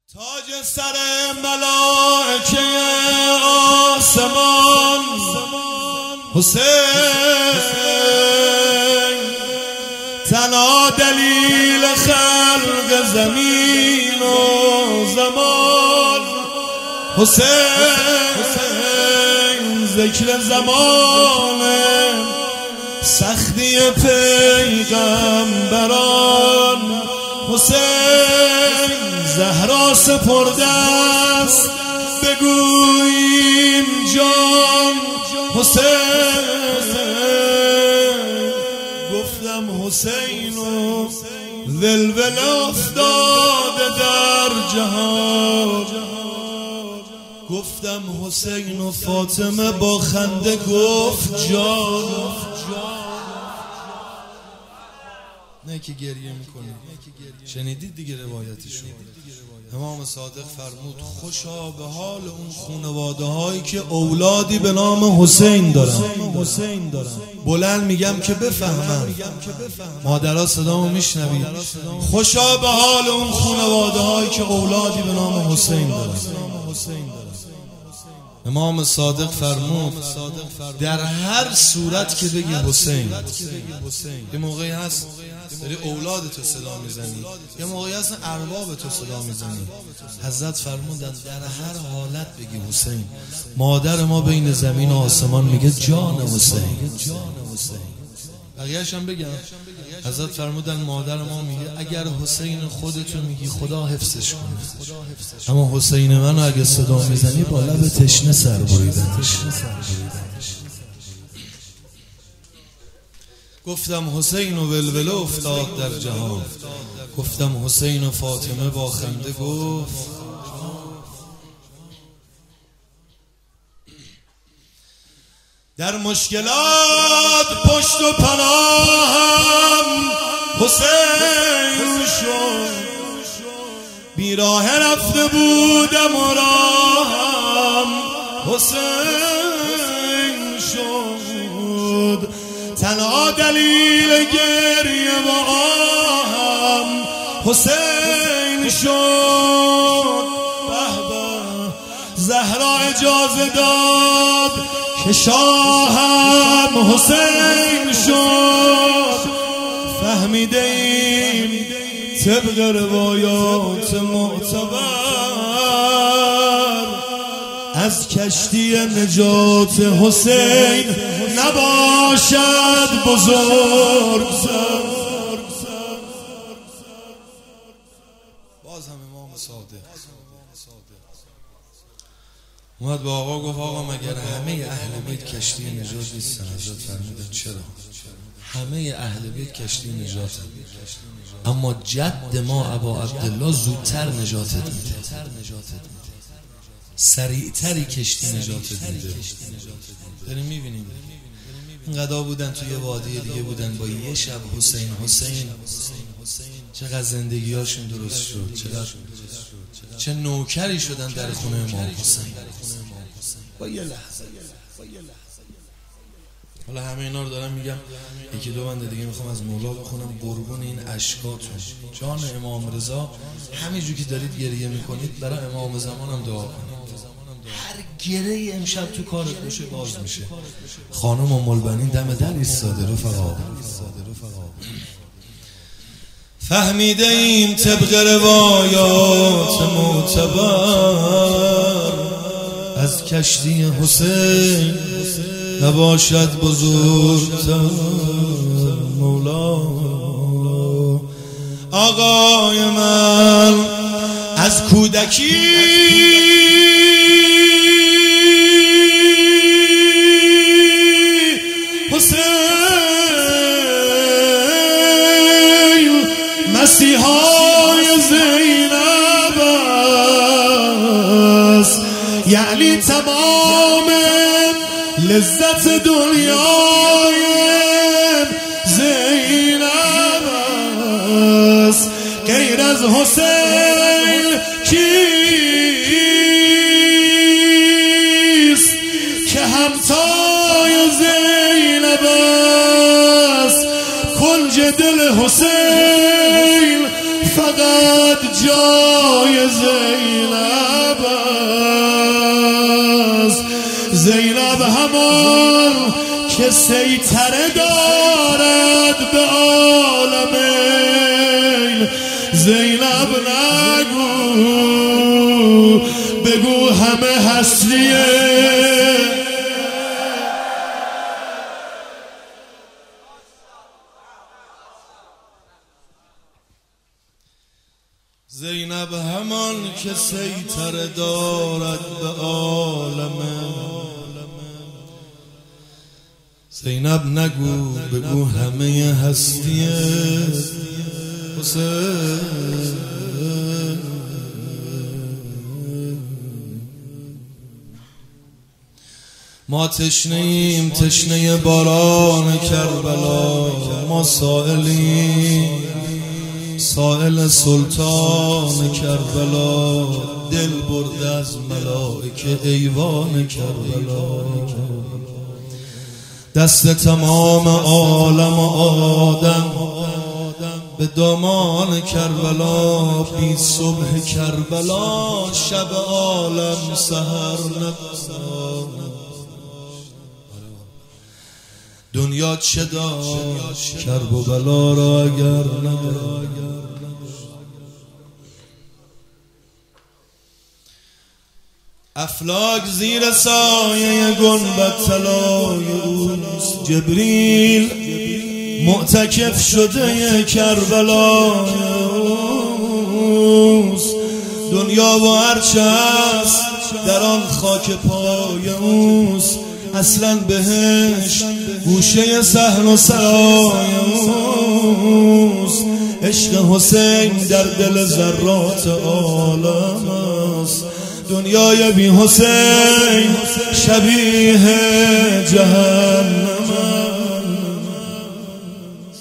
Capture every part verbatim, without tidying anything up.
تاج سر ملائکه آسمان حسین، تنها دلیل خلق زمین و زمان حسین، ذکر زمان سختی پیغمبران حسین، زهرا سپرده است بگوییم جان حسین، گفتم حسین و ولول افتاده در جهان، گفتم حسین و فاطمه با خنده گفت جان. نه که گریه میکنه، شنیدید دیگه روایتشو. امام صادق فرمود خوشا به حال اون خانواده هایی که اولادی به نام حسین دارن. بلند میگم که بفهمن، مادرها صدامو میشنوید. خوشا به حال اون خانواده هایی که اولادی به نام حسین دارن. امام صادق فرمود در هر صورت که بگی حسین، یه موقعی هست داری اولاد تو صدا میزنی، یه موقعی هست ارباب تو صدا میزنی، حضرت فرمودن در هر حالت بگی حسین. مادر ما بین زمین و آسمان میگه جان حسین. بقیه‌اش هم بگم، حضرت فرمودن مادر ما میگه اگر حسین خودتو میگی خدا حفظش کنه، اما حسین منو اگه صدا میزنی با لب تشنه سر بریدنش. گفتم حسین و ولوله افتاد در جهان، گفتم حسین و فاطمه با خنده گفت در مشکلات پشت و پناهم حسین شد، بیراه رفته بودم و راهم حسین شد، تنها دلیل گریه و آهم حسین شد. به به زهرا اجازه داد که شاهم حسین شد، فهمیده ایم طبق روایات معتبر از کشتی نجات حسین نباشد بزرگ سر. باز هم امام صادق اومد با آقا گفت آقا مگر همه اهل بیت کشتی نجات نیستن؟ حضرت فرمودن چرا؟ همه اهل بیت کشتی نجاتن، اما جد ما ابا عبدالله زودتر نجاتت میده، سریعتری کشتی نجاتت میده. داریم میبینیم اینقدر بودن توی وادی دیگه بودن با یه شب حسین حسین چقدر زندگیاشون درست شد، چقدر چه نوکری شدن در خونه امام حسین با یه لحظه. حالا همه اینا رو دارم میگم، یکی دو بنده دیگه میخوام از مولا بخونم قربون این اشکاتون. جان امام رضا همینجور که دارید گریه میکنید برای امام زمان هم دعا کنید. هر گره امشب تو کارت باشه باز میشه. خانم ام البنین دم در ایستاده رفقا. فهمیده ایم طبق روایات معتبر از کشتی حسین نباشد بزرگتر مولا. آقای من از کودکی حسین مسیحای زینب است، یعنی تمام لذت دنیای زینب است. غیر از حسین کیست که همتای زینب است؟ کنج دل حسین فقط جای زینب همان که سیطره دارد به عالمین. زینب نگو بگو همه هستیه. زینب همان که سیطره دارد به عالمین. زینب نگو بگو همه هستیه. حسین ما تشنه‌ایم تشنه باران کربلا. ما سائلیم سائل سلطان کربلا. دل برده از ملائکه ایوان کربلا. دست تمام عالم و آدم به دامان کربلا. بی صبح کربلا شب عالم سحر نگذاشت. دنیا چه داشت کرب و بلا را اگر نداشت. افلاک زیر سایه گنبد طلای اوست. جبریل معتکف شده کربلا اوست. دنیا و هرچه هست در آن خاک پای اوست. اصلا بهش گوشه صحن و سرای اوست. عشق حسین در دل ذرات عالم است. دنیای بی حسین شبیه جهنم است.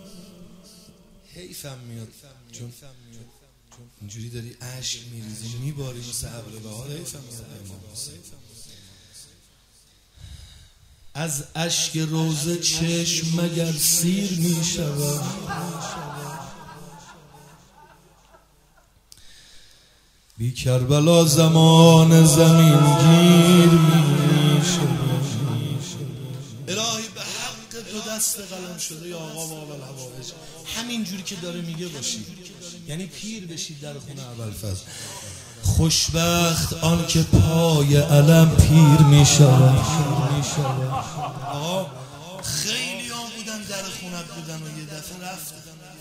حیفم میاد چون اینجوری داری اشک میریزی میباری مثل ابر بهار. حیفم میاد امام حسین. از اشک روزه چشم مگر سیر میشود. بی کربلا زمان زمین گیر میشود. الهی به حق دو دست قلم شده یا آقا باب الحوائج همین جوری که داره میگه باشی. یعنی پیر بشید در خونه ابوالفضل. خوشبخت آن که پای علم پیر میشود. آقا خیلی ها بودن در خونت بودن و یه دفعه رفتن.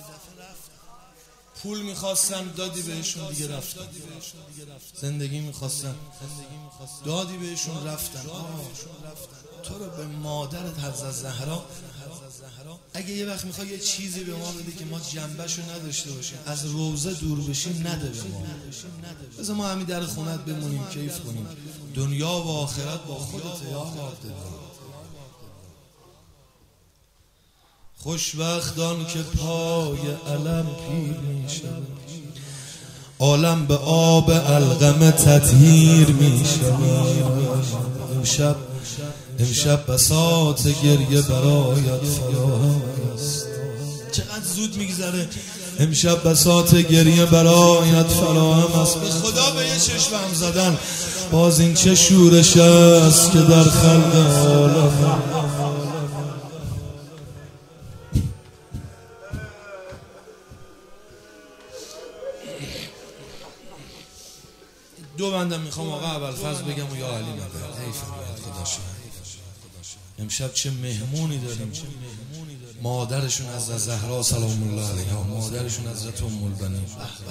پول میخواستن دادی بهشون دیگه رفتن. زندگی میخواستن دادی بهشون رفتن. تو رو به مادرت حضرت زهرا اگه یه وقت میخوای یه چیزی به ما بده که ما جنبشو نداشته باشیم از روزه دور بشیم نده به ما. بذار ما همین در خونت بمونیم کیف کنیم. دنیا و آخرت با خودت یا مادر. خوشبختان که پای علم پیر میشود. عالم به آب القمه تطهیر میشود. امشب امشب بساط گریه برایت فراهم است. چقدر زود میگذره. امشب بساط گریه برایت فراهم است. به خدا به یه چشمم زدن باز این چه شورش است که در خلق عالم. دو بندم میخوام آقا ابوالفضل بگم و یا علی مدد. حیف میاد خدا شد. امشب چه مهمونی داریم. مادرشون از زهرا سلام الله علیها. مادرشون حضرت ام البنین.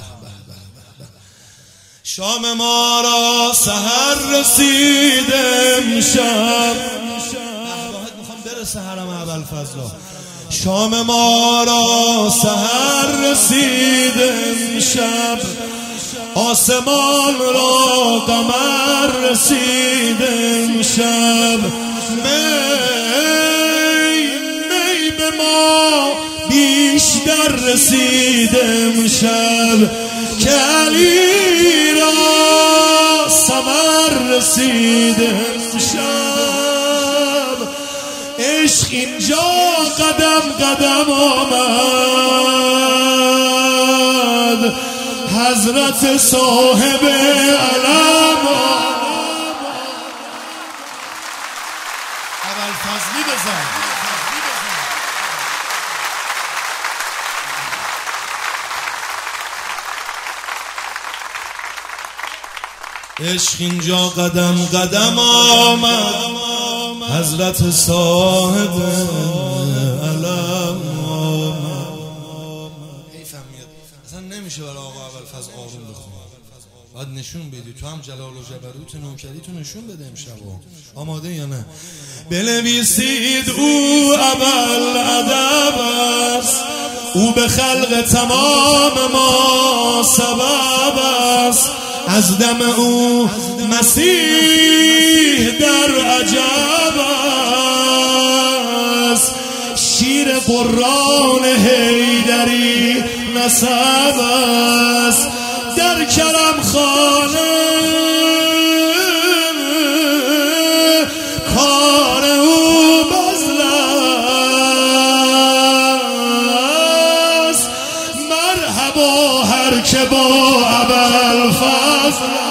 شام ما را سحر رسید امشب. واحد میخوام بره سحرم ابوالفضل. شام ما را سحر رسید امشب. آسمان را قمر رسید امشب. می می به ما بیشتر رسید امشب. که علی را ثمر رسید امشب. عشق اینجا قدم قدم آمد. حضرت صاحب علم عشق اینجا قدم قدم آمد، حضرت صاحب علم آمد. حیفم میاد اصلا نمیشه برای آقا ابوالفضل آروم بخونه، باید نشون بدی. تو هم جلال و جبروت نوکری تو نشون بده امشب. آماده یا نه؟ بنویسید او ابوالادب است، او به خلق تمام ما سبب است، از دم او مسیح در عجب است، شیر قرآن حیدری نسب است، در کرم خانه کار او بذل است. مرحبا هر که با ابوالفضل